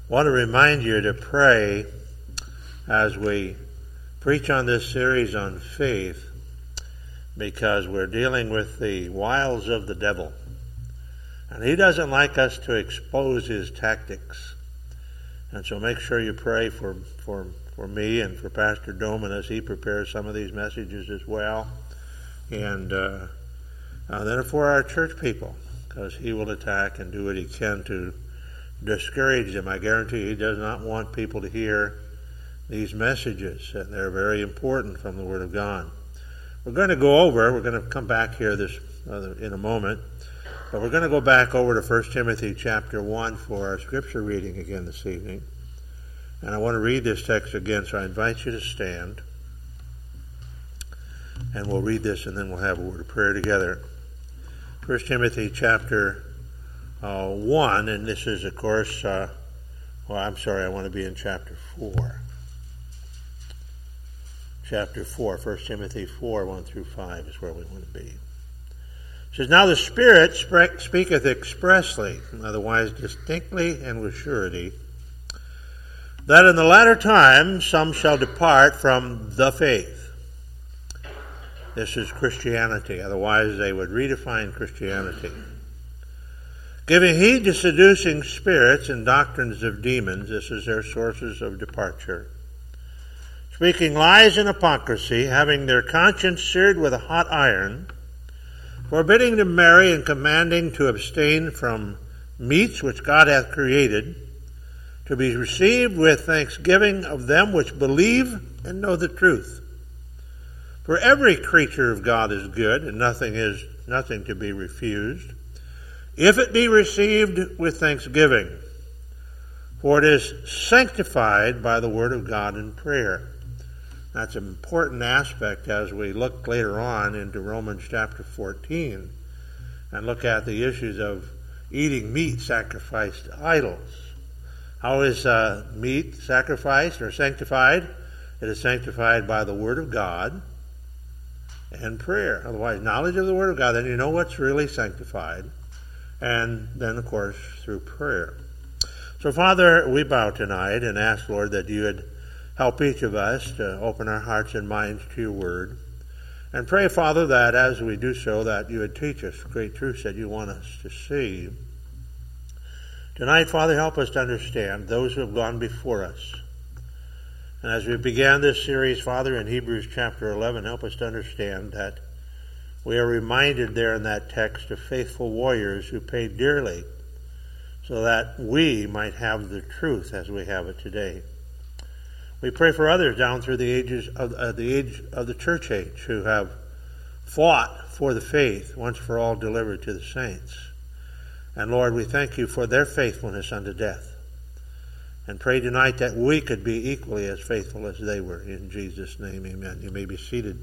I want to remind you to pray as we preach on this series on faith, because we're dealing with the wiles of the devil. And he doesn't like us to expose his tactics. And so make sure you pray for me and for Pastor Doman as he prepares some of these messages as well. And then for our church people, because he will attack and do what he can to discourage them. I guarantee he does not want people to hear these messages, and they're very important from the Word of God. We're going to come back here in a moment, but we're going to go back over to 1 Timothy chapter 1 for our scripture reading again this evening. And I want to read this text again, so I invite you to stand. And we'll read this, and then we'll have a word of prayer together. 1 Timothy chapter 1, and this is, of course, I want to be in chapter 4. Chapter 4, 1 Timothy 4, 1 through 5 is where we want to be. It says, "Now the Spirit speaketh expressly, otherwise distinctly and with surety, that in the latter time some shall depart from the faith." This is Christianity, otherwise they would redefine Christianity. "Giving heed to seducing spirits and doctrines of demons," this is their sources of departure. "Speaking lies and hypocrisy, having their conscience seared with a hot iron, forbidding to marry and commanding to abstain from meats which God hath created, to be received with thanksgiving of them which believe and know the truth. For every creature of God is good, and nothing to be refused, if it be received with thanksgiving. For it is sanctified by the word of God in prayer." That's an important aspect as we look later on into Romans chapter 14 and look at the issues of eating meat sacrificed to idols. How is meat sacrificed or sanctified? It is sanctified by the word of God and prayer. Otherwise, knowledge of the word of God, then you know what's really sanctified. And then, of course, through prayer. So, Father, we bow tonight and ask, Lord, that you would help each of us to open our hearts and minds to your word. And pray, Father, that as we do so, that you would teach us great truths that you want us to see. Tonight, Father, help us to understand those who have gone before us. And as we began this series, Father, in Hebrews chapter 11, help us to understand that we are reminded there in that text of faithful warriors who paid dearly so that we might have the truth as we have it today. We pray for others down through the age of the church age who have fought for the faith once for all delivered to the saints. And Lord, we thank you for their faithfulness unto death. And pray tonight that we could be equally as faithful as they were. In Jesus' name, amen. You may be seated.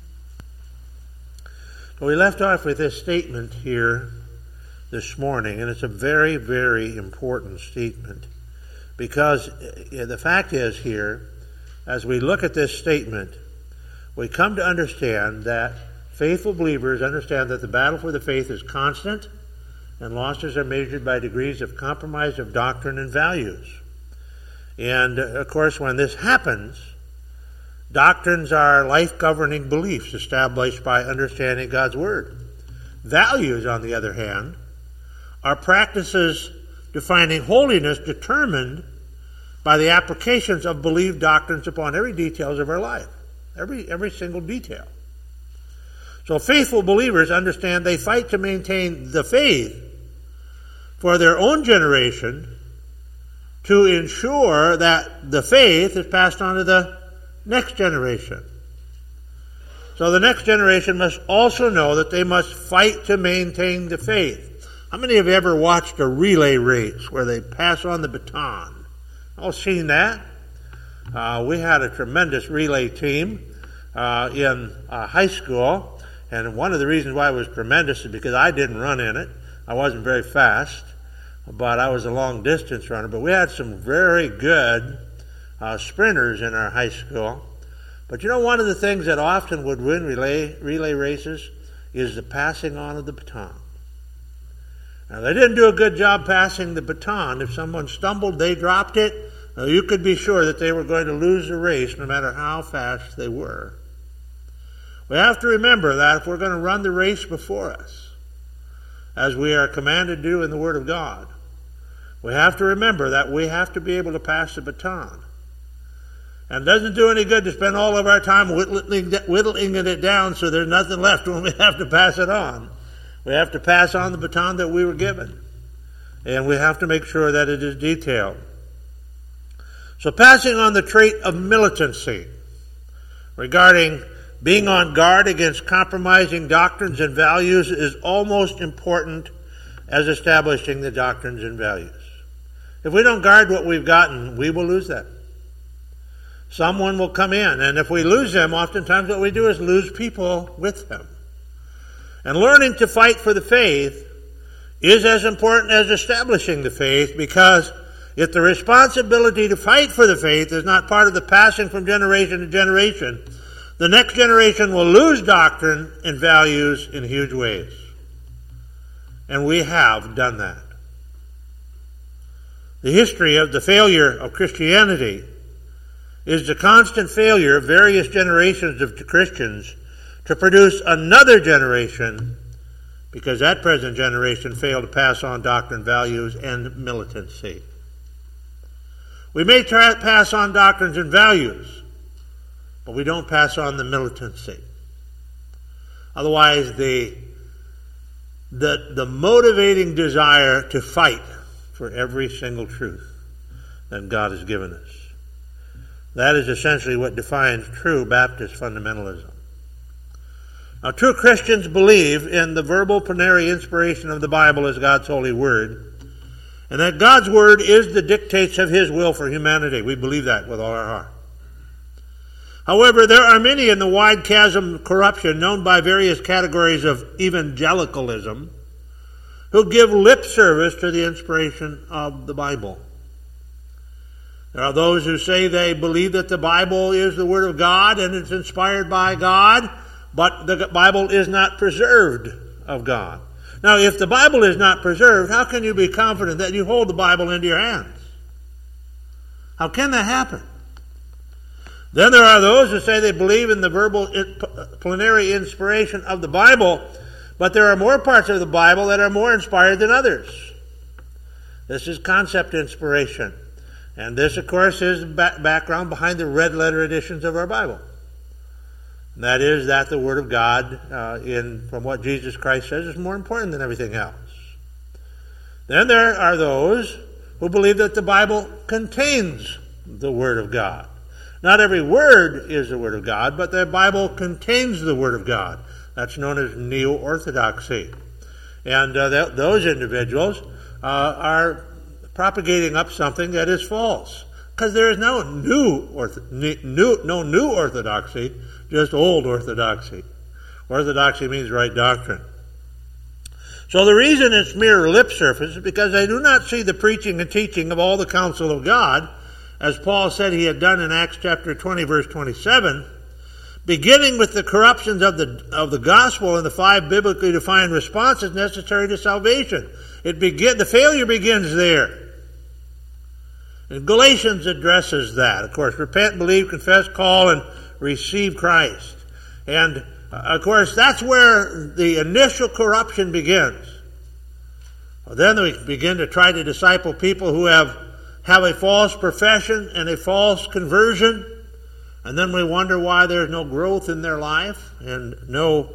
So we left off with this statement here this morning, and it's a very, very important statement. Because the fact is here, as we look at this statement, we come to understand that faithful believers understand that the battle for the faith is constant, and losses are measured by degrees of compromise of doctrine and values. And, of course, when this happens, doctrines are life-governing beliefs established by understanding God's Word. Values, on the other hand, are practices defining holiness determined by the applications of believed doctrines upon every details of our life. Every single detail. So faithful believers understand they fight to maintain the faith for their own generation to ensure that the faith is passed on to the next generation. So the next generation must also know that they must fight to maintain the faith. How many of you ever watched a relay race where they pass on the baton? All seen that? We had a tremendous relay team in high school, and one of the reasons why it was tremendous is because I didn't run in it. I wasn't very fast, but I was a long distance runner. But we had some very good sprinters in our high school. But you know, one of the things that often would win relay races is the passing on of the baton. Now, they didn't do a good job passing the baton. If someone stumbled, they dropped it. You could be sure that they were going to lose the race no matter how fast they were. We have to remember that if we're going to run the race before us, as we are commanded to do in the Word of God, we have to remember that we have to be able to pass the baton. And it doesn't do any good to spend all of our time whittling it down so there's nothing left when we have to pass it on. We have to pass on the baton that we were given. And we have to make sure that it is detailed. So passing on the trait of militancy regarding being on guard against compromising doctrines and values is almost important as establishing the doctrines and values. If we don't guard what we've gotten, we will lose them. Someone will come in, and if we lose them, oftentimes what we do is lose people with them. And learning to fight for the faith is as important as establishing the faith, because if the responsibility to fight for the faith is not part of the passing from generation to generation, the next generation will lose doctrine and values in huge ways. And we have done that. The history of the failure of Christianity is the constant failure of various generations of Christians to produce another generation, because that present generation failed to pass on doctrine, values, and militancy. We may pass on doctrines and values, but we don't pass on the militancy. Otherwise, the motivating desire to fight for every single truth that God has given us. That is essentially what defines true Baptist fundamentalism. Now, true Christians believe in the verbal plenary inspiration of the Bible as God's holy word, and that God's word is the dictates of His will for humanity. We believe that with all our heart. However, there are many in the wide chasm of corruption known by various categories of evangelicalism who give lip service to the inspiration of the Bible. There are those who say they believe that the Bible is the Word of God and it's inspired by God, but the Bible is not preserved of God. Now, if the Bible is not preserved, how can you be confident that you hold the Bible into your hands? How can that happen? Then there are those who say they believe in the verbal plenary inspiration of the Bible, but there are more parts of the Bible that are more inspired than others. This is concept inspiration. And this, of course, is background behind the red letter editions of our Bible. And that is that the Word of God, from what Jesus Christ says, is more important than everything else. Then there are those who believe that the Bible contains the Word of God. Not every word is the Word of God, but the Bible contains the Word of God. That's known as neo-orthodoxy. And those individuals are propagating up something that is false. Because there is no new orthodoxy, just old orthodoxy. Orthodoxy means right doctrine. So the reason it's mere lip service is because they do not see the preaching and teaching of all the counsel of God, as Paul said he had done in Acts chapter 20, verse 27, beginning with the corruptions of the gospel and the 5 biblically defined responses necessary to salvation. The failure begins there. And Galatians addresses that. Of course, repent, believe, confess, call, and receive Christ. And, of course, that's where the initial corruption begins. Well, then we begin to try to disciple people who have a false profession and a false conversion. And then we wonder why there's no growth in their life and no,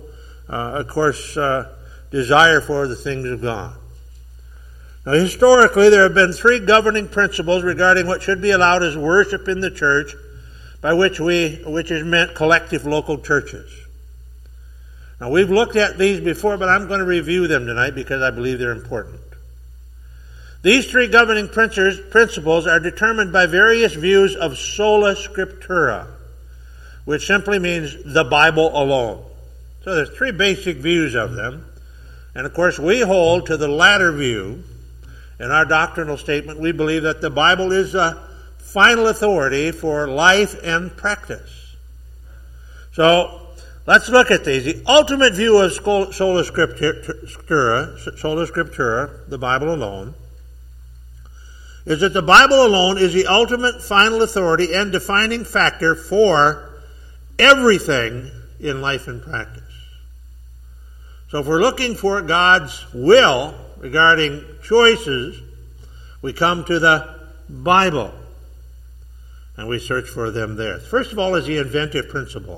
desire for the things of God. Now, historically, there have been 3 governing principles regarding what should be allowed as worship in the church, by which is meant collective local churches. Now, we've looked at these before, but I'm going to review them tonight because I believe they're important. These 3 governing principles are determined by various views of sola scriptura, which simply means the Bible alone. So there's 3 basic views of them. And, of course, we hold to the latter view. In our doctrinal statement, we believe that the Bible is a final authority for life and practice. So, Let's look at these. The ultimate view of Sola Scriptura, the Bible alone, is that the Bible alone is the ultimate final authority and defining factor for everything in life and practice. So if we're looking for God's will regarding choices, we come to the Bible and we search for them there. First of all is the inventive principle.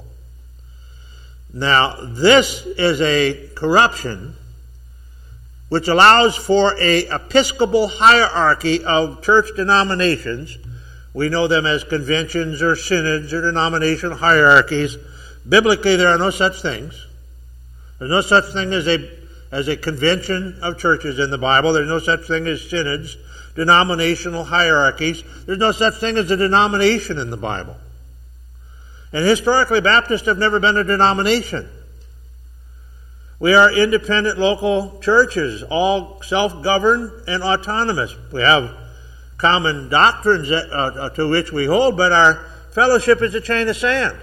Now, this is a corruption which allows for an episcopal hierarchy of church denominations. We know them as conventions or synods or denominational hierarchies. Biblically, there are no such things. There's no such thing as a convention of churches in the Bible. There's no such thing as synods, denominational hierarchies. There's no such thing as a denomination in the Bible. And historically, Baptists have never been a denomination. We are independent local churches, all self-governed and autonomous. We have common doctrines to which we hold, but our fellowship is a chain of sand.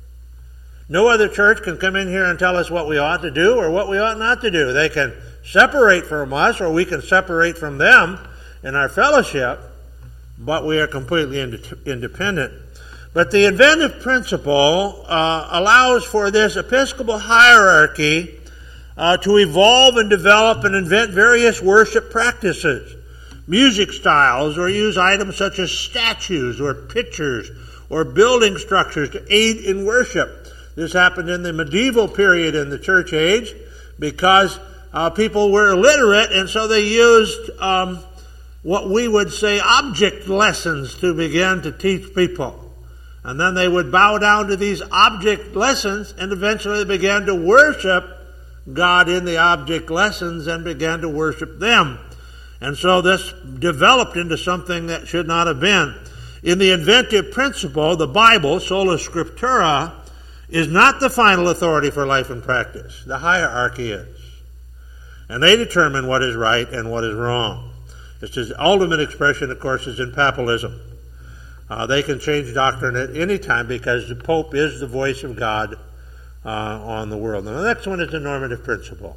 No other church can come in here and tell us what we ought to do or what we ought not to do. They can separate from us, or we can separate from them in our fellowship, but we are completely independent. But the inventive principle allows for this episcopal hierarchy to evolve and develop and invent various worship practices, music styles, or use items such as statues or pictures or building structures to aid in worship. This happened in the medieval period in the church age because people were illiterate, and so they used what we would say object lessons to begin to teach people. And then they would bow down to these object lessons, and eventually they began to worship God in the object lessons and began to worship them. And so this developed into something that should not have been. In the inventive principle, the Bible, Sola Scriptura, is not the final authority for life and practice. The hierarchy is. And they determine what is right and what is wrong. It's his ultimate expression, of course, is in papalism. They can change doctrine at any time because the Pope is the voice of God on the world. Now, the next one is the normative principle,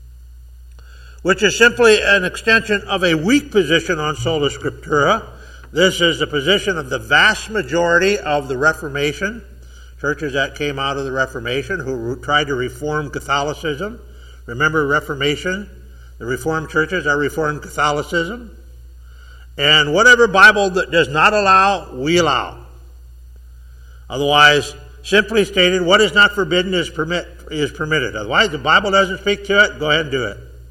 which is simply an extension of a weak position on Sola Scriptura. This is the position of the vast majority of the Reformation, churches that came out of the Reformation who tried to reform Catholicism. Remember Reformation? The Reformed churches are Reformed Catholicism. And whatever Bible that does not allow, we allow. Otherwise, simply stated, what is not forbidden is permitted. Otherwise, the Bible doesn't speak to it, go ahead and do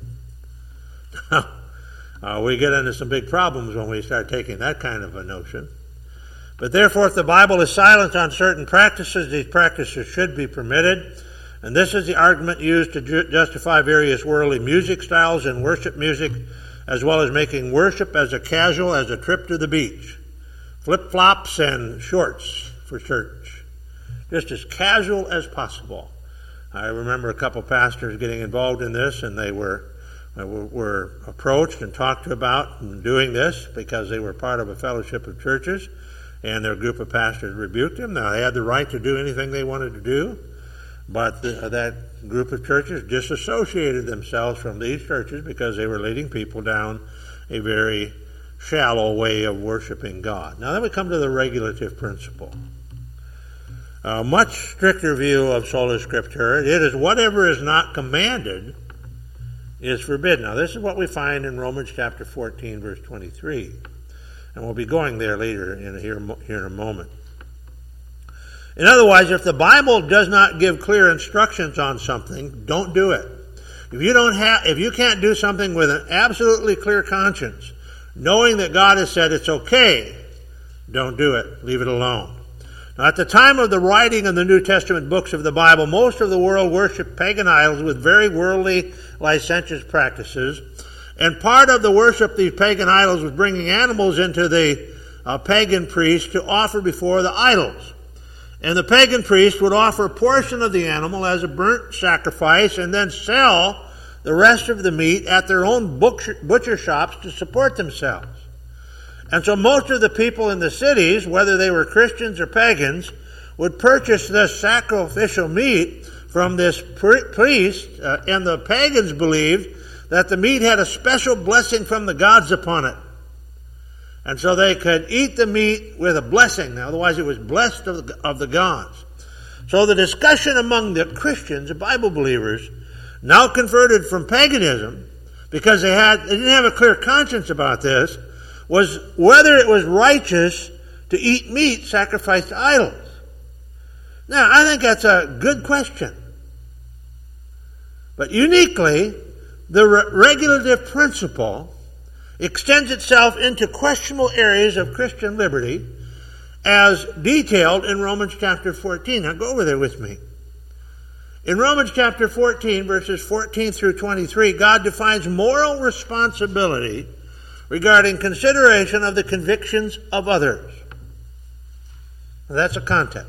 it. We get into some big problems when we start taking that kind of a notion. But therefore, if the Bible is silent on certain practices, these practices should be permitted. And this is the argument used to justify various worldly music styles and worship music, as well as making worship as casual as a trip to the beach. Flip-flops and shorts for church. Just as casual as possible. I remember a couple pastors getting involved in this, and they were approached and talked to about doing this because they were part of a fellowship of churches, and their group of pastors rebuked them. Now, they had the right to do anything they wanted to do, but that group of churches disassociated themselves from these churches because they were leading people down a very shallow way of worshiping God. Now then we come to the regulative principle. A much stricter view of Sola Scriptura. It is whatever is not commanded is forbidden. Now this is what we find in Romans chapter 14, verse 23. And we'll be going there later here in a moment. In other words, if the Bible does not give clear instructions on something, don't do it. If you can't do something with an absolutely clear conscience, knowing that God has said it's okay, don't do it. Leave it alone. Now, at the time of the writing of the New Testament books of the Bible, most of the world worshiped pagan idols with very worldly, licentious practices. And part of the worship these pagan idols was bringing animals into the pagan priest to offer before the idols. And the pagan priest would offer a portion of the animal as a burnt sacrifice and then sell the rest of the meat at their own butcher shops to support themselves. And so most of the people in the cities, whether they were Christians or pagans, would purchase this sacrificial meat from this priest, and the pagans believed that the meat had a special blessing from the gods upon it. And so they could eat the meat with a blessing. Otherwise it was blessed of the gods. So the discussion among the Christians, the Bible believers, now converted from paganism, because they didn't have a clear conscience about this, was whether it was righteous to eat meat sacrificed to idols. Now, I think that's a good question. But uniquely, the regulative principle extends itself into questionable areas of Christian liberty as detailed in Romans chapter 14. Now go over there with me. In Romans chapter 14, verses 14 through 23, God defines moral responsibility regarding consideration of the convictions of others. Now, that's a context.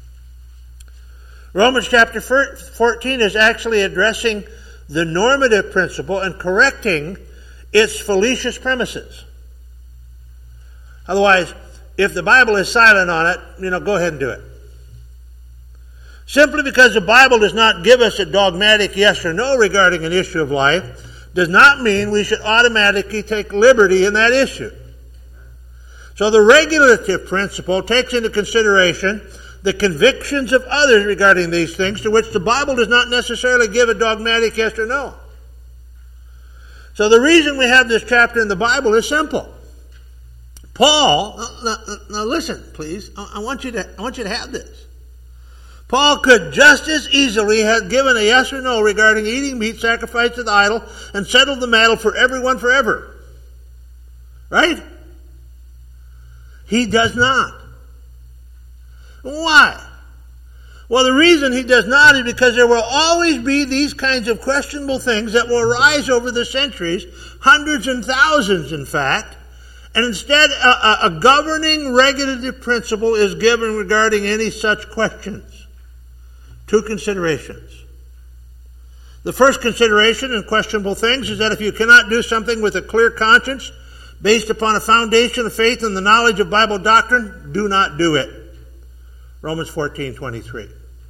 Romans chapter 14 is actually addressing the normative principle and correcting its fallacious premises. Otherwise, if the Bible is silent on it, go ahead and do it. Simply because the Bible does not give us a dogmatic yes or no regarding an issue of life does not mean we should automatically take liberty in that issue. So the regulative principle takes into consideration the convictions of others regarding these things, to which the Bible does not necessarily give a dogmatic yes or no. So the reason we have this chapter in the Bible is simple. Paul, now listen, please. I want you to have this. Paul could just as easily have given a yes or no regarding eating meat sacrificed to the idol and settled the matter for everyone forever. Right? He does not. Why? Well, the reason he does not is because there will always be these kinds of questionable things that will arise over the centuries, hundreds and thousands, in fact, and instead a governing regulative principle is given regarding any such questions. Two considerations. The first consideration in questionable things is that if you cannot do something with a clear conscience, based upon a foundation of faith and the knowledge of Bible doctrine, do not do it. Romans 14:23.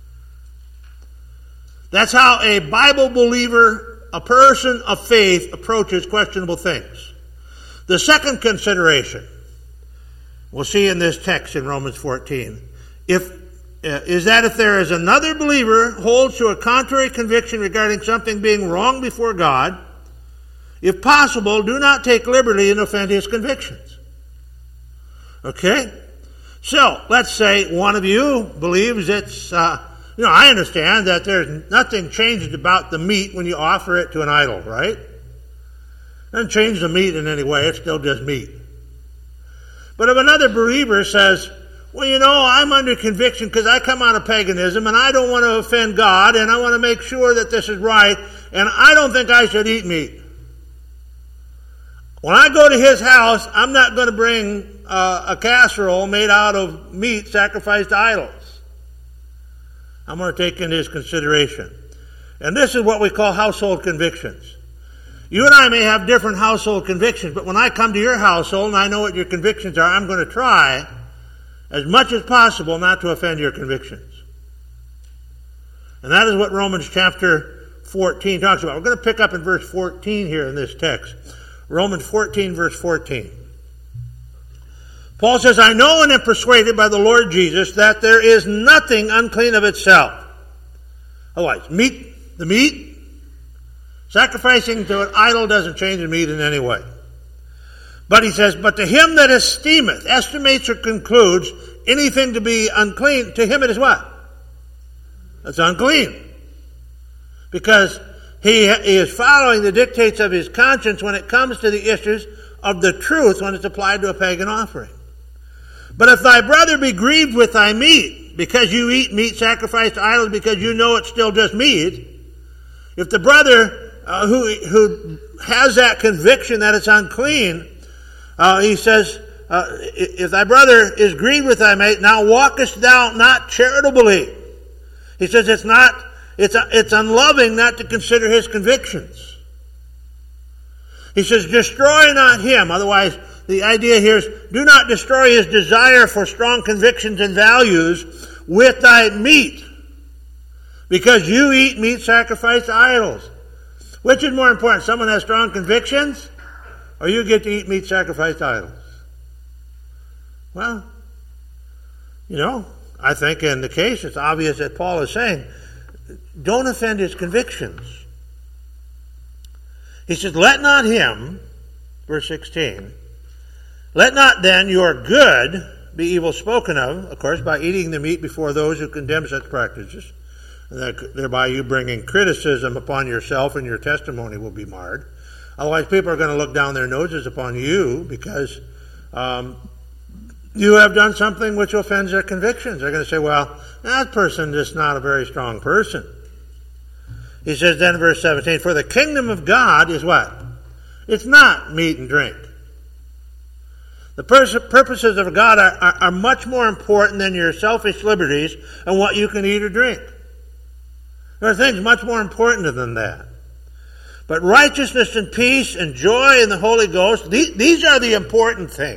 That's how a Bible believer, a person of faith, approaches questionable things. The second consideration, we'll see in this text in Romans 14, is that if there is another believer holds to a contrary conviction regarding something being wrong before God, if possible, do not take liberty and offend his convictions. Okay? So, let's say one of you believes it's, I understand that there's nothing changed about the meat when you offer it to an idol, right? Doesn't change the meat in any way, it's still just meat. But if another believer says, well, I'm under conviction because I come out of paganism and I don't want to offend God and I want to make sure that this is right and I don't think I should eat meat. When I go to his house, I'm not going to bring a casserole made out of meat sacrificed to idols. I'm going to take into his consideration. And this is what we call household convictions. You and I may have different household convictions, but when I come to your household and I know what your convictions are, I'm going to try as much as possible not to offend your convictions. And that is what Romans chapter 14 talks about. We're going to pick up in verse 14 here in this text. Romans 14, verse 14. Paul says, I know and am persuaded by the Lord Jesus that there is nothing unclean of itself. Otherwise, the meat, sacrificing to an idol doesn't change the meat in any way. But he says, but to him that esteemeth, estimates or concludes anything to be unclean, to him it is what? It's unclean. Because he is following the dictates of his conscience when it comes to the issues of the truth when it's applied to a pagan offering. But if thy brother be grieved with thy meat, because you eat meat sacrificed to idols because you know it's still just meat, if the brother who has that conviction that it's unclean, he says, if thy brother is grieved with thy mate, now walkest thou not charitably. He says it's unloving not to consider his convictions. He says, destroy not him. Otherwise, the idea here is, do not destroy his desire for strong convictions and values with thy meat. because you eat meat sacrificed to idols. Which is more important, someone has strong convictions, or you get to eat meat sacrificed to idols? Well, I think in the case it's obvious that Paul is saying, don't offend his convictions. He says, let not him, verse 16, let not then your good be evil spoken of course, by eating the meat before those who condemn such practices, and thereby you bringing criticism upon yourself, and your testimony will be marred. Otherwise, people are going to look down their noses upon you because you have done something which offends their convictions. They're going to say, well, that person is not a very strong person. He says then in verse 17, for the kingdom of God is what? It's not meat and drink. The purposes of God are much more important than your selfish liberties and what you can eat or drink. There are things much more important than that. But righteousness and peace and joy in the Holy Ghost, these are the important things.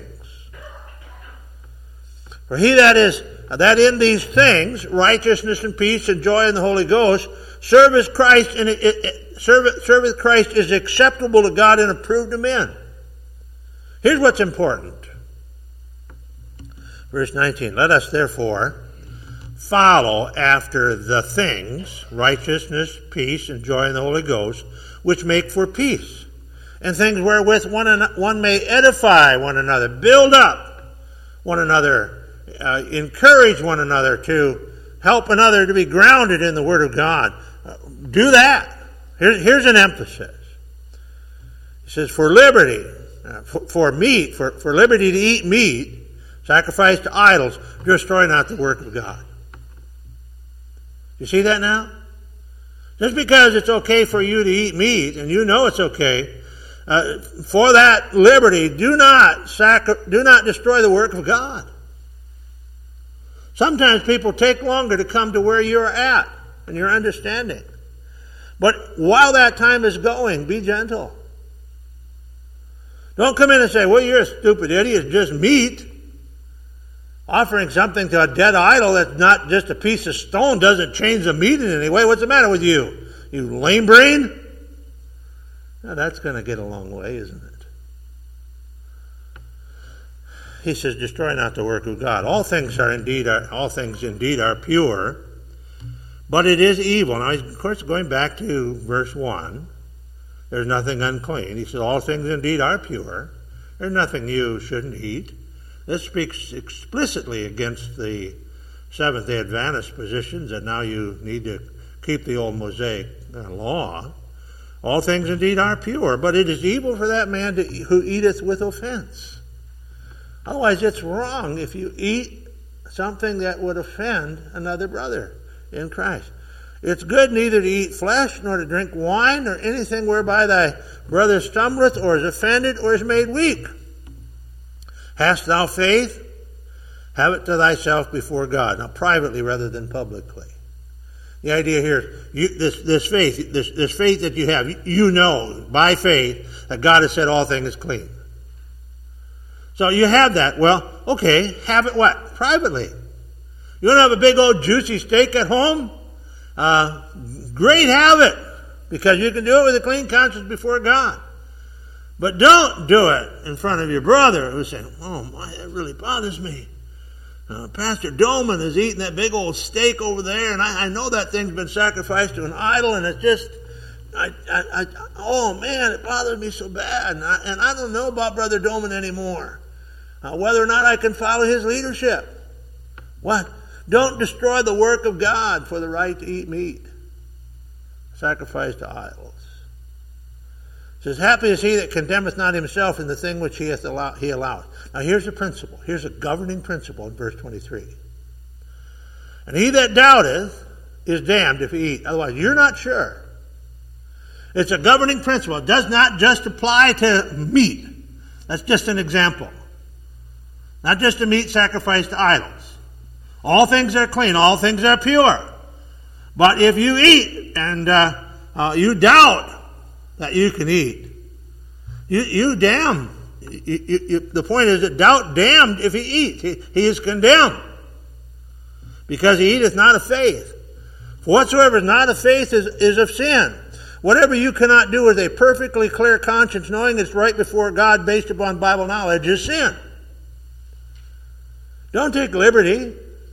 For he that in these things, righteousness and peace and joy in the Holy Ghost, serveth Christ is acceptable to God and approved of men. Here's what's important. Verse 19, let us therefore follow after the things, righteousness, peace, and joy in the Holy Ghost, which make for peace, and things wherewith one may edify one another, build up one another, encourage one another, to help another to be grounded in the Word of God. Do that. Here's an emphasis. He says, for liberty, for liberty to eat meat, sacrificed to idols, destroy not the work of God. You see that now? Just because it's okay for you to eat meat, and you know it's okay, for that liberty, do not destroy the work of God. Sometimes people take longer to come to where you're at and your understanding. But while that time is going, be gentle. Don't come in and say, well, you're a stupid idiot, it's just meat. Offering something to a dead idol that's not just a piece of stone doesn't change the meat in any way. What's the matter with you? You lame brain? Now that's going to get a long way, isn't it? He says, destroy not the work of God. All things indeed are pure, but it is evil. Now, of course, going back to verse 1, there's nothing unclean. He said, all things indeed are pure. There's nothing you shouldn't eat. This speaks explicitly against the Seventh-day Adventist positions that now you need to keep the old Mosaic law. All things indeed are pure, but it is evil for that man who eateth with offense. Otherwise, it's wrong if you eat something that would offend another brother in Christ. It's good neither to eat flesh, nor to drink wine, or anything whereby thy brother stumbleth, or is offended, or is made weak. Hast thou faith? Have it to thyself before God. Now, privately rather than publicly. The idea here, this faith that you have, you know by faith that God has said all things clean. So you have that. Well, okay, have it what? Privately. You want to have a big old juicy steak at home? Great, have it. Because you can do it with a clean conscience before God. But don't do it in front of your brother who's saying, oh my, that really bothers me. Pastor Doman is eating that big old steak over there, and I know that thing's been sacrificed to an idol, and it's just, oh man, it bothers me so bad. And I don't know about Brother Doman anymore. Whether or not I can follow his leadership. What? Don't destroy the work of God for the right to eat meat sacrificed to idols. It says, happy is he that condemneth not himself in the thing which he alloweth. Now here's a principle. Here's a governing principle in verse 23. And he that doubteth is damned if he eat. Otherwise, you're not sure. It's a governing principle. It does not just apply to meat. That's just an example. Not just to meat sacrificed to idols. All things are clean. All things are pure. But if you eat and you doubt that you can eat, you damn. The point is that doubt damned if he eats. He is condemned. Because he eateth not of faith. For whatsoever is not of faith is of sin. Whatever you cannot do with a perfectly clear conscience, knowing it's right before God based upon Bible knowledge, is sin. Don't take liberty.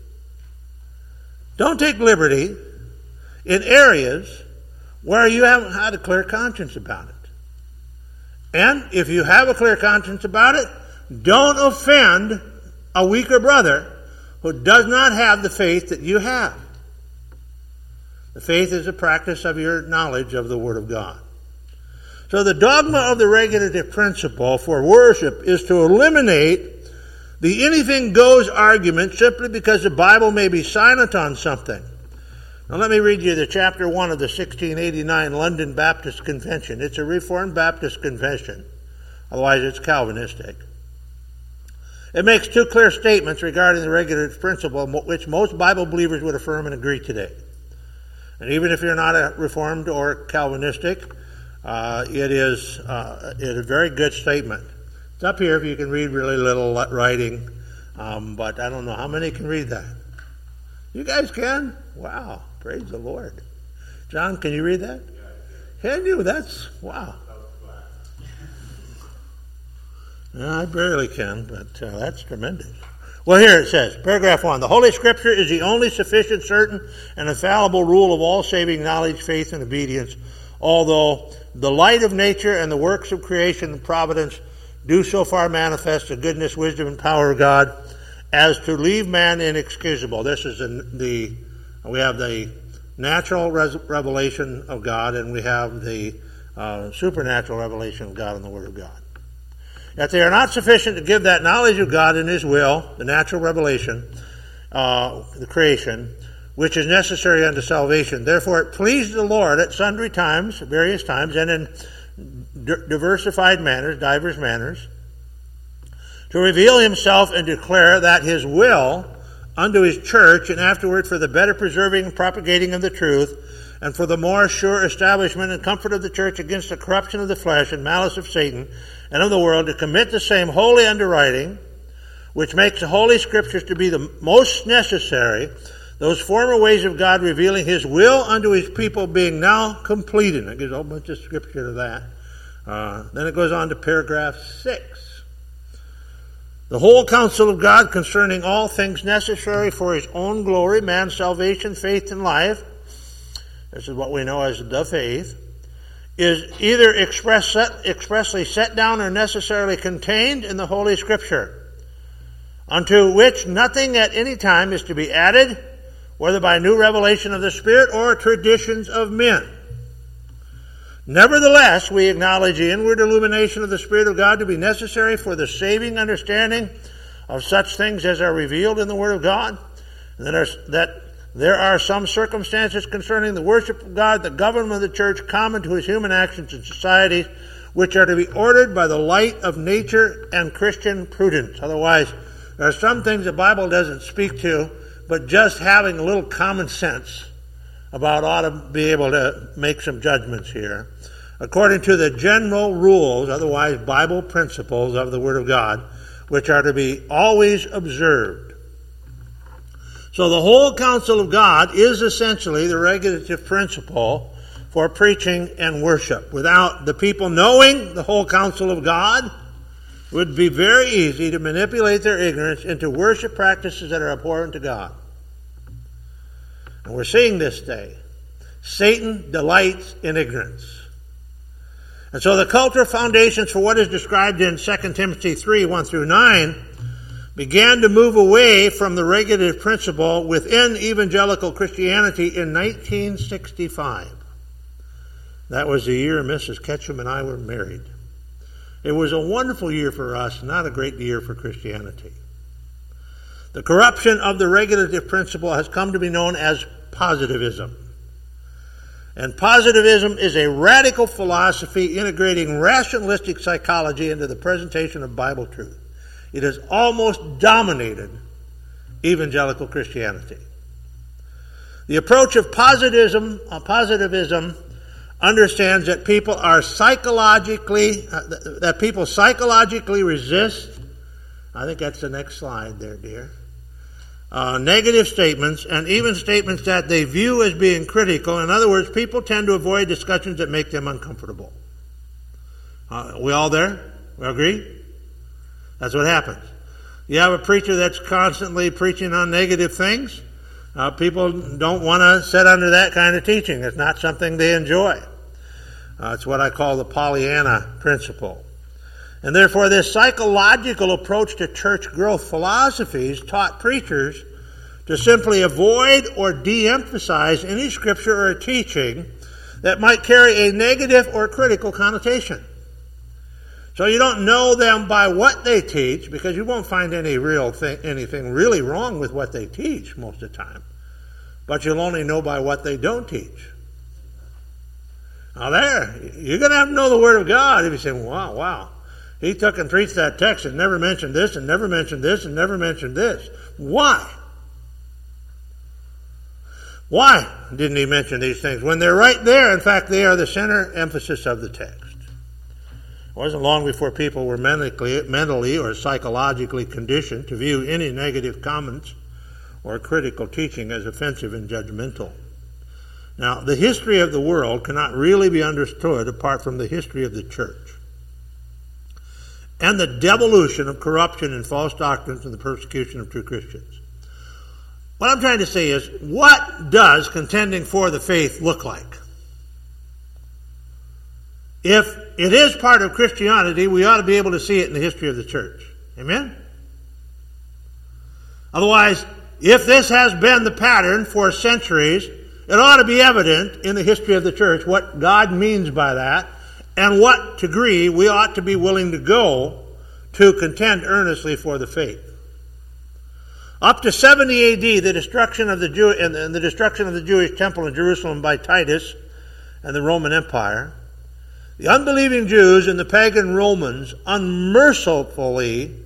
Don't take liberty in areas where you haven't had a clear conscience about it. And if you have a clear conscience about it, don't offend a weaker brother who does not have the faith that you have. The faith is a practice of your knowledge of the Word of God. So the dogma of the regulative principle for worship is to eliminate the anything goes argument simply because the Bible may be silent on something. Now let me read you the chapter 1 of the 1689 London Baptist Convention. It's a Reformed Baptist convention. Otherwise it's Calvinistic. It makes two clear statements regarding the regulative principle, which most Bible believers would affirm and agree today. And even if you're not a Reformed or Calvinistic, it is a very good statement. It's up here if you can read really little writing, but I don't know how many can read that. You guys can? Wow, praise the Lord. John, can you read that? Can you? That's, wow. I barely can, but that's tremendous. Well, here it says, paragraph 1, the Holy Scripture is the only sufficient, certain, and infallible rule of all saving knowledge, faith, and obedience, although the light of nature and the works of creation and providence do so far manifest the goodness, wisdom, and power of God as to leave man inexcusable. This is we have the natural revelation of God, and we have the supernatural revelation of God in the Word of God. That they are not sufficient to give that knowledge of God and His will, the natural revelation, the creation, which is necessary unto salvation. Therefore it pleased the Lord at sundry times, various times, and in divers manners, to reveal Himself and declare that His will unto His church, and afterward for the better preserving and propagating of the truth, and for the more sure establishment and comfort of the church against the corruption of the flesh and malice of Satan and of the world, to commit the same wholly unto writing, which makes the Holy Scriptures to be the most necessary, those former ways of God revealing His will unto His people being now completed. It gives a whole bunch of scripture to that. Then it goes on to paragraph 6. The whole counsel of God concerning all things necessary for His own glory, man's salvation, faith, and life, this is what we know as the faith, is either expressly set down or necessarily contained in the Holy Scripture, unto which nothing at any time is to be added, whether by new revelation of the Spirit or traditions of men. Nevertheless, we acknowledge the inward illumination of the Spirit of God to be necessary for the saving understanding of such things as are revealed in the Word of God, and that there are some circumstances concerning the worship of God, the government of the church, common to His human actions and societies, which are to be ordered by the light of nature and Christian prudence. Otherwise, there are some things the Bible doesn't speak to, but just having a little common sense about ought to be able to make some judgments here. According to the general rules, otherwise Bible principles of the Word of God, which are to be always observed. So the whole counsel of God is essentially the regulative principle for preaching and worship. Without the people knowing the whole counsel of God, it would be very easy to manipulate their ignorance into worship practices that are abhorrent to God. And we're seeing this day. Satan delights in ignorance. And so the cultural foundations for what is described in 2 Timothy 3, 1 through 9, began to move away from the regulative principle within evangelical Christianity in 1965. That was the year Mrs. Ketchum and I were married. It was a wonderful year for us, not a great year for Christianity. The corruption of the regulative principle has come to be known as positivism. And positivism is a radical philosophy integrating rationalistic psychology into the presentation of Bible truth. It has almost dominated evangelical Christianity. The approach of positivism understands that people psychologically resist. I think that's the next slide there, dear. negative statements, and even statements that they view as being critical. In other words, people tend to avoid discussions that make them uncomfortable. We all there? We agree? That's what happens. You have a preacher that's constantly preaching on negative things. People don't want to sit under that kind of teaching. It's not something they enjoy. It's what I call the Pollyanna principle. And therefore, this psychological approach to church growth philosophies taught preachers to simply avoid or de-emphasize any scripture or teaching that might carry a negative or critical connotation. So you don't know them by what they teach, because you won't find anything really wrong with what they teach most of the time. But you'll only know by what they don't teach. Now there, you're going to have to know the Word of God if you say, wow, he took and preached that text and never mentioned this and never mentioned this and never mentioned this. Why? Why didn't he mention these things? When they're right there, in fact, they are the center emphasis of the text. It wasn't long before people were mentally or psychologically conditioned to view any negative comments or critical teaching as offensive and judgmental. Now, the history of the world cannot really be understood apart from the history of the church and the devolution of corruption and false doctrines and the persecution of true Christians. What I'm trying to say is, what does contending for the faith look like? If it is part of Christianity, we ought to be able to see it in the history of the church. Amen? Otherwise, if this has been the pattern for centuries, it ought to be evident in the history of the church what God means by that and what degree we ought to be willing to go to contend earnestly for the faith. Up to 70 A.D., the destruction of the Jewish temple in Jerusalem by Titus and the Roman Empire, the unbelieving Jews and the pagan Romans mercilessly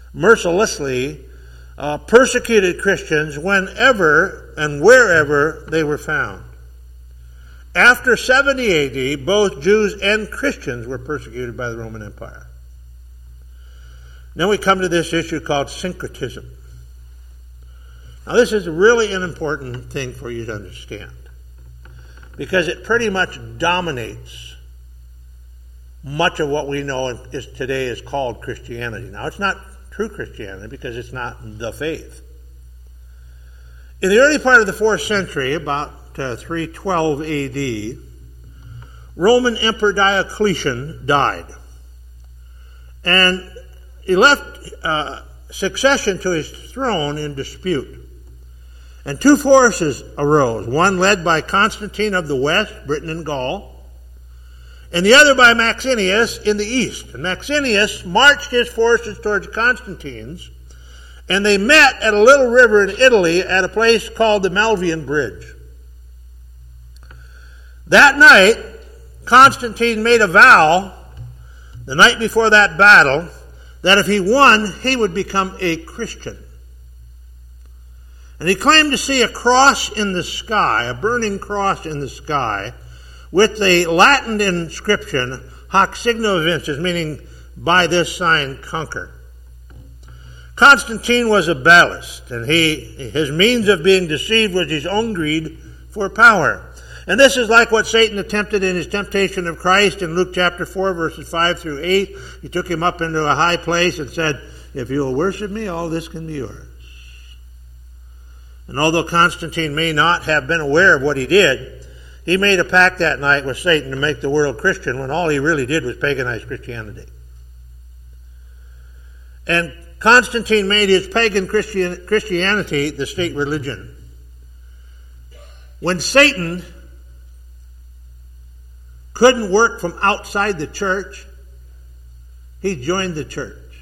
persecuted Christians whenever and wherever they were found. After 70 A.D., both Jews and Christians were persecuted by the Roman Empire. Then we come to this issue called syncretism. Now, this is really an important thing for you to understand, because it pretty much dominates much of what we know today is called Christianity. Now, it's not true Christianity because it's not the faith. In the early part of the 4th century, about 312 A.D., Roman Emperor Diocletian died. And he left succession to his throne in dispute. And two forces arose, one led by Constantine of the west, Britain and Gaul, and the other by Maxentius in the east. And Maxentius marched his forces towards Constantine's, and they met at a little river in Italy at a place called the Milvian Bridge. That night, Constantine made a vow, the night before that battle, that if he won, he would become a Christian. And he claimed to see a cross in the sky, a burning cross in the sky, with the Latin inscription, Hoc signo vinces, meaning, by this sign conquer. Constantine was a Baptist, and his means of being deceived was his own greed for power. And this is like what Satan attempted in his temptation of Christ in Luke chapter 4, verses 5 through 8. He took him up into a high place and said, "If you will worship me, all this can be yours." And although Constantine may not have been aware of what he did, he made a pact that night with Satan to make the world Christian when all he really did was paganize Christianity. And Constantine made his pagan Christianity the state religion. When Satan couldn't work from outside the church, he joined the church.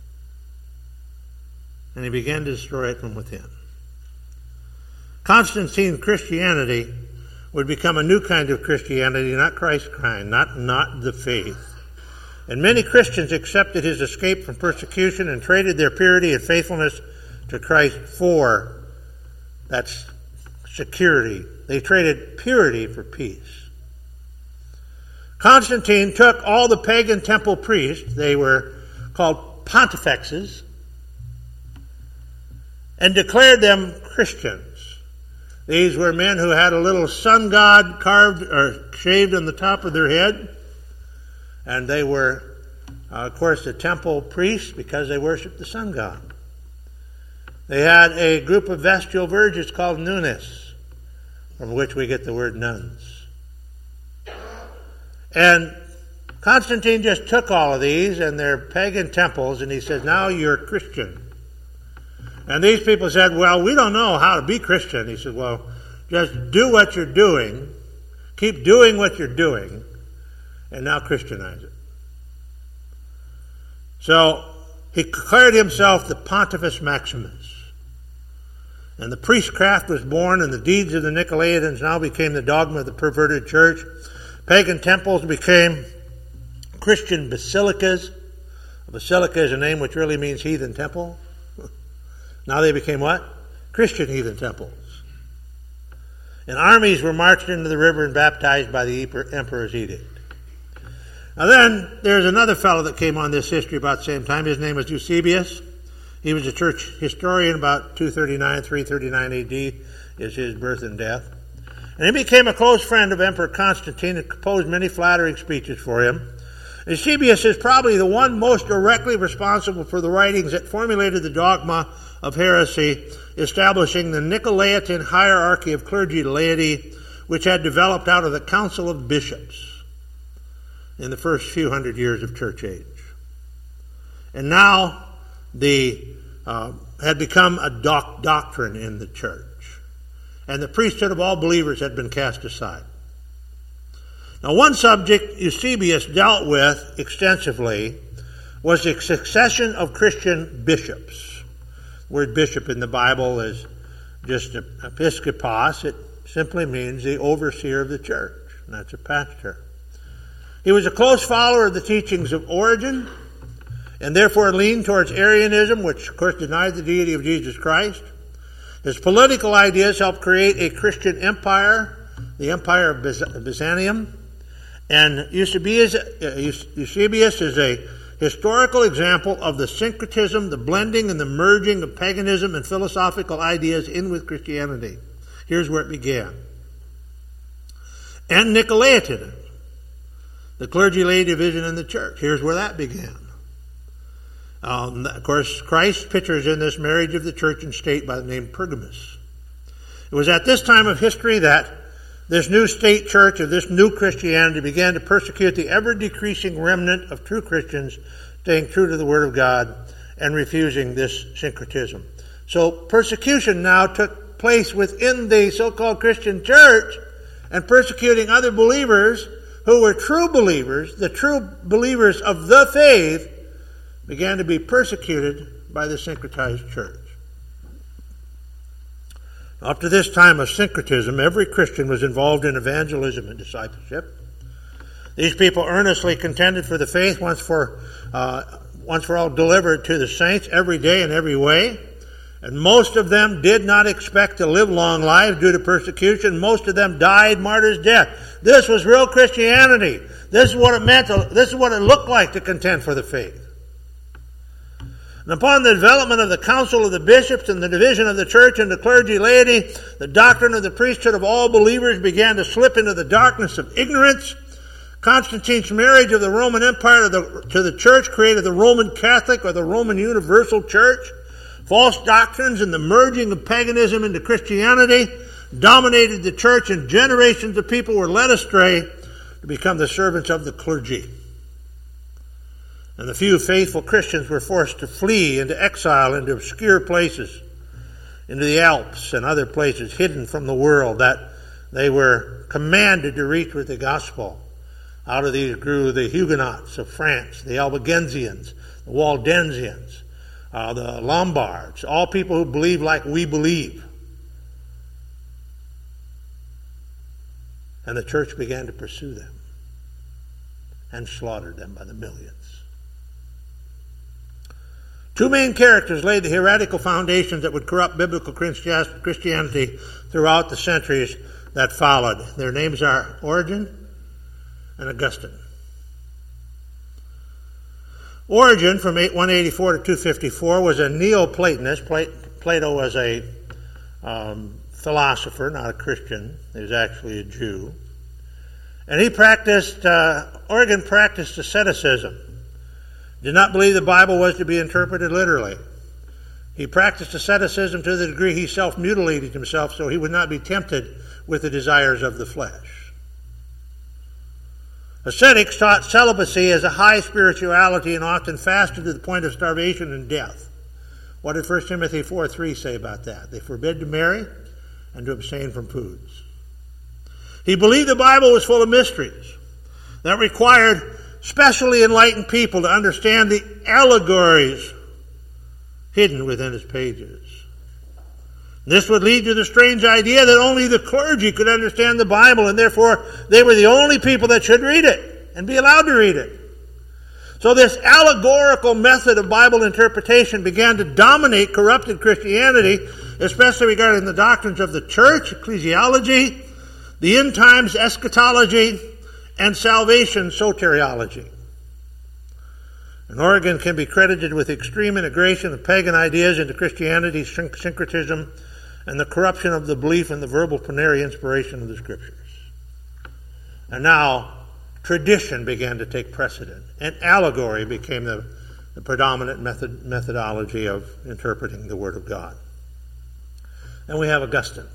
And he began to destroy it from within. Constantine's Christianity would become a new kind of Christianity, not Christ's kind, not the faith. And many Christians accepted his escape from persecution and traded their purity and faithfulness to Christ for that's security. They traded purity for peace. Constantine took all the pagan temple priests, they were called pontifexes, and declared them Christians. These were men who had a little sun god carved or shaved on the top of their head, and they were, of course, the temple priests because they worshiped the sun god. They had a group of vestal virgins called nuns, from which we get the word nuns. And Constantine just took all of these and their pagan temples, and he said, now you're Christian. And these people said, well, we don't know how to be Christian. He said, well, just do what you're doing, keep doing what you're doing, and now Christianize it. So he declared himself the Pontifex Maximus. And the priestcraft was born, and the deeds of the Nicolaitans now became the dogma of the perverted church. Pagan temples became Christian basilicas. A basilica is a name which really means heathen temple. Now they became what? Christian heathen temples. And armies were marched into the river and baptized by the emperor's edict. Now then, there's another fellow that came on this history about the same time. His name was Eusebius. He was a church historian about 339 AD is his birth and death. And he became a close friend of Emperor Constantine and composed many flattering speeches for him. Eusebius is probably the one most directly responsible for the writings that formulated the dogma of heresy, establishing the Nicolaitan hierarchy of clergy laity, which had developed out of the Council of Bishops in the first few hundred years of church age. And now had become a doctrine in the church. And the priesthood of all believers had been cast aside. Now, one subject Eusebius dealt with extensively was the succession of Christian bishops. The word bishop in the Bible is just episkopos. It simply means the overseer of the church, and that's a pastor. He was a close follower of the teachings of Origen, and therefore leaned towards Arianism, which of course denied the deity of Jesus Christ. His political ideas helped create a Christian empire, the Empire of Byzantium. And Eusebius is a historical example of the syncretism, the blending and the merging of paganism and philosophical ideas in with Christianity. Here's where it began. And Nicolaitan, the clergy lay division in the church. Here's where that began. Of course, Christ pictures in this marriage of the church and state by the name Pergamus. It was at this time of history that this new state church of this new Christianity began to persecute the ever-decreasing remnant of true Christians, staying true to the Word of God and refusing this syncretism. So persecution now took place within the so-called Christian church, and persecuting other believers who were true believers, the true believers of the faith, began to be persecuted by the syncretized church. Up to this time of syncretism, every Christian was involved in evangelism and discipleship. These people earnestly contended for the faith once for all delivered to the saints every day in every way. And most of them did not expect to live long lives due to persecution. Most of them died martyrs' death. This was real Christianity. This is what it meant. This is what it looked like to contend for the faith. And upon the development of the council of the bishops and the division of the church into clergy laity, the doctrine of the priesthood of all believers began to slip into the darkness of ignorance. Constantine's marriage of the Roman Empire to the church created the Roman Catholic or the Roman Universal Church. False doctrines and the merging of paganism into Christianity dominated the church, and generations of people were led astray to become the servants of the clergy. And the few faithful Christians were forced to flee into exile into obscure places, into the Alps and other places hidden from the world that they were commanded to reach with the gospel. Out of these grew the Huguenots of France, the Albigensians, the Waldensians, the Lombards, all people who believe like we believe. And the church began to pursue them and slaughtered them by the millions. Two main characters laid the heretical foundations that would corrupt biblical Christianity throughout the centuries that followed. Their names are Origen and Augustine. Origen, from 184 to 254, was a Neoplatonist. Plato was a philosopher, not a Christian. He was actually a Jew. And Origen practiced asceticism. Did not believe the Bible was to be interpreted literally. He practiced asceticism to the degree he self-mutilated himself so he would not be tempted with the desires of the flesh. Ascetics taught celibacy as a high spirituality and often fasted to the point of starvation and death. What did 1 Timothy 4:3 say about that? They forbid to marry and to abstain from foods. He believed the Bible was full of mysteries that required specially enlightened people to understand the allegories hidden within its pages. This would lead to the strange idea that only the clergy could understand the Bible, and therefore they were the only people that should read it and be allowed to read it. So this allegorical method of Bible interpretation began to dominate corrupted Christianity, especially regarding the doctrines of the church, ecclesiology, the end times eschatology, and salvation soteriology. And Origen can be credited with extreme integration of pagan ideas into Christianity's syncretism and the corruption of the belief in the verbal plenary inspiration of the Scriptures. And now, tradition began to take precedent, and allegory became the predominant methodology of interpreting the Word of God. And we have Augustine.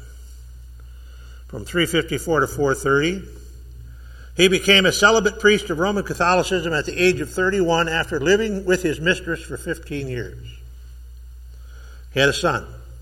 From 354 to 430, he became a celibate priest of Roman Catholicism at the age of 31 after living with his mistress for 15 years. He had a son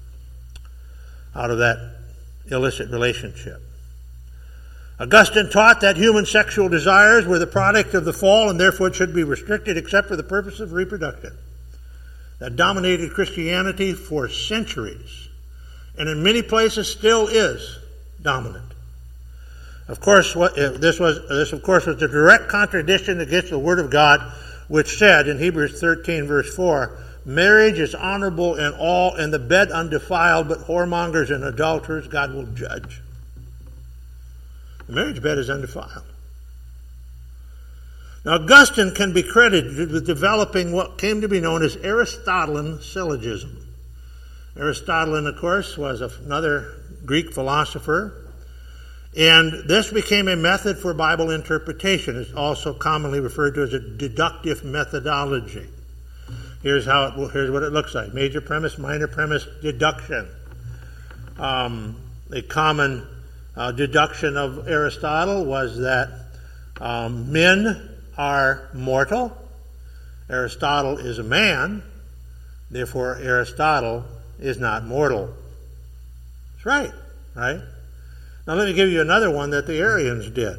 out of that illicit relationship. Augustine taught that human sexual desires were the product of the fall and therefore should be restricted except for the purpose of reproduction. That dominated Christianity for centuries, and in many places still is dominant. Of course, this was a direct contradiction against the Word of God, which said in Hebrews 13, verse 4, marriage is honorable in all, and the bed undefiled, but whoremongers and adulterers God will judge. The marriage bed is undefiled. Now, Augustine can be credited with developing what came to be known as Aristotelian syllogism. Aristotle, of course, was another Greek philosopher, and this became a method for Bible interpretation. It's also commonly referred to as a deductive methodology. Here's what it looks like. Major premise, minor premise, deduction. A common deduction of Aristotle was that men are mortal. Aristotle is a man. Therefore, Aristotle is not mortal. That's right, right? Now let me give you another one that the Arians did.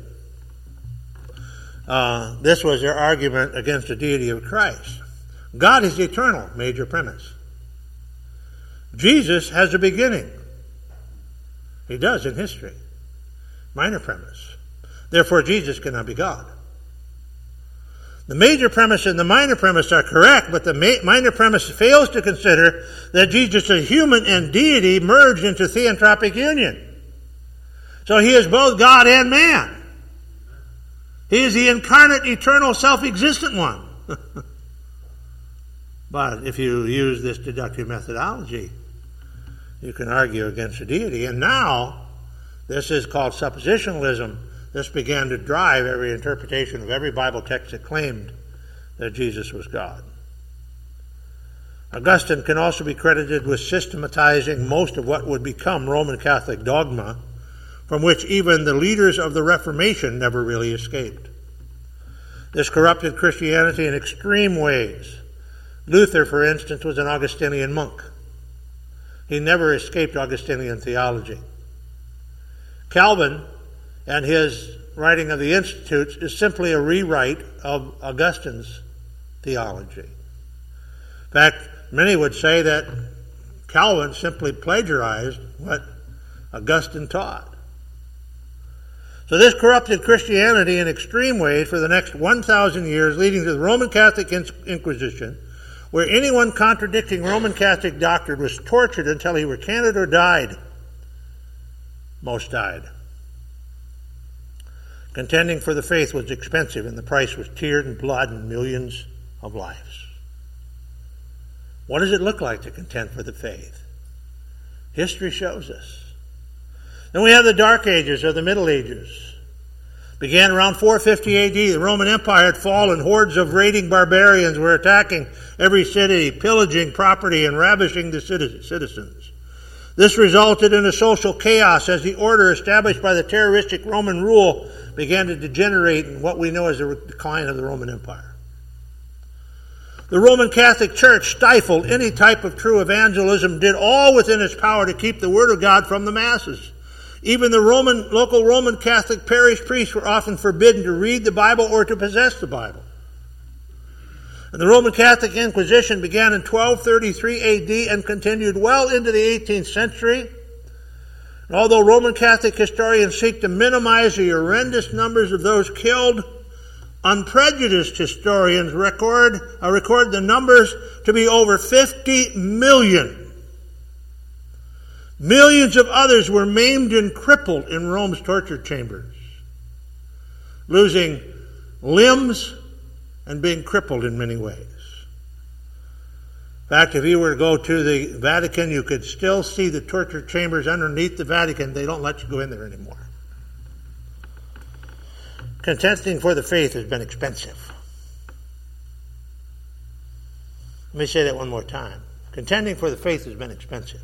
This was their argument against the deity of Christ. God is eternal, major premise. Jesus has a beginning. He does in history. Minor premise. Therefore, Jesus cannot be God. The major premise and the minor premise are correct, but the minor premise fails to consider that Jesus is human and deity merged into theanthropic union. So he is both God and man. He is the incarnate, eternal, self-existent one. But if you use this deductive methodology, you can argue against the deity. And now, this is called suppositionalism. This began to drive every interpretation of every Bible text that claimed that Jesus was God. Augustine can also be credited with systematizing most of what would become Roman Catholic dogma, from which even the leaders of the Reformation never really escaped. This corrupted Christianity in extreme ways. Luther, for instance, was an Augustinian monk. He never escaped Augustinian theology. Calvin and his writing of the Institutes is simply a rewrite of Augustine's theology. In fact, many would say that Calvin simply plagiarized what Augustine taught. So this corrupted Christianity in extreme ways for the next 1,000 years, leading to the Roman Catholic Inquisition, where anyone contradicting Roman Catholic doctrine was tortured until he recanted or died. Most died. Contending for the faith was expensive, and the price was tears and blood and millions of lives. What does it look like to contend for the faith? History shows us. Then we have the Dark Ages or the Middle Ages. Began around 450 AD. The Roman Empire had fallen. Hordes of raiding barbarians were attacking every city, pillaging property and ravishing the citizens. This resulted in a social chaos as the order established by the terroristic Roman rule began to degenerate in what we know as the decline of the Roman Empire. The Roman Catholic Church stifled any type of true evangelism, did all within its power to keep the Word of God from the masses. Even the local Roman Catholic parish priests were often forbidden to read the Bible or to possess the Bible. And the Roman Catholic Inquisition began in 1233 AD and continued well into the 18th century. And although Roman Catholic historians seek to minimize the horrendous numbers of those killed, unprejudiced historians record the numbers to be over 50 million. Millions of others were maimed and crippled in Rome's torture chambers, losing limbs and being crippled in many ways. In fact, if you were to go to the Vatican, you could still see the torture chambers underneath the Vatican. They don't let you go in there anymore. Contending for the faith has been expensive. Let me say that one more time. Contending for the faith has been expensive.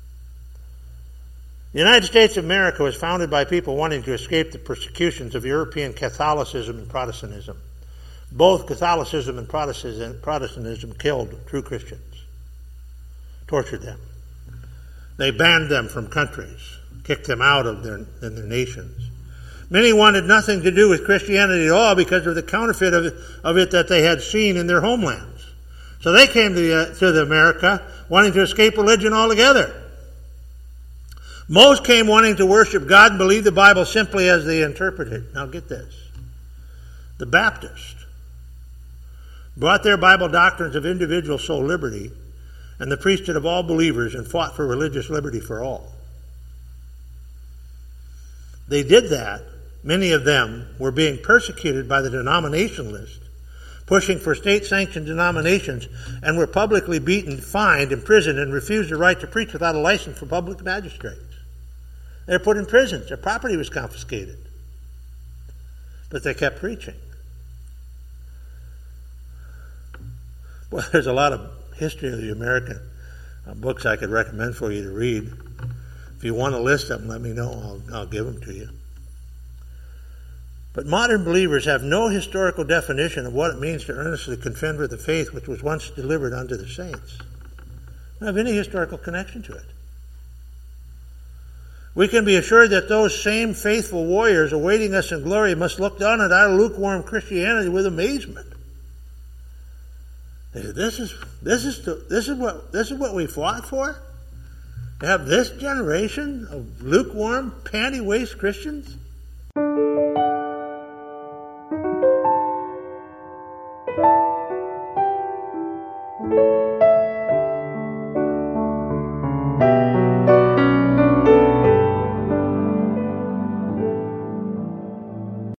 The United States of America was founded by people wanting to escape the persecutions of European Catholicism and Protestantism. Both Catholicism and Protestantism killed true Christians, tortured them. They banned them from countries, kicked them out of their nations. Many wanted nothing to do with Christianity at all because of the counterfeit of it that they had seen in their homelands. So they came to America wanting to escape religion altogether. Most came wanting to worship God and believe the Bible simply as they interpret it. Now get this. The Baptists brought their Bible doctrines of individual soul liberty and the priesthood of all believers and fought for religious liberty for all. They did that. Many of them were being persecuted by the denominationalists, pushing for state-sanctioned denominations, and were publicly beaten, fined, imprisoned, and refused the right to preach without a license from public magistrates. They were put in prisons. Their property was confiscated. But they kept preaching. Well, there's a lot of history of the American books I could recommend for you to read. If you want a list of them, let me know. I'll give them to you. But modern believers have no historical definition of what it means to earnestly contend for the faith which was once delivered unto the saints. They don't have any historical connection to it. We can be assured that those same faithful warriors awaiting us in glory must look down at our lukewarm Christianity with amazement. They say, this is what we fought for? To have this generation of lukewarm, panty-waist Christians?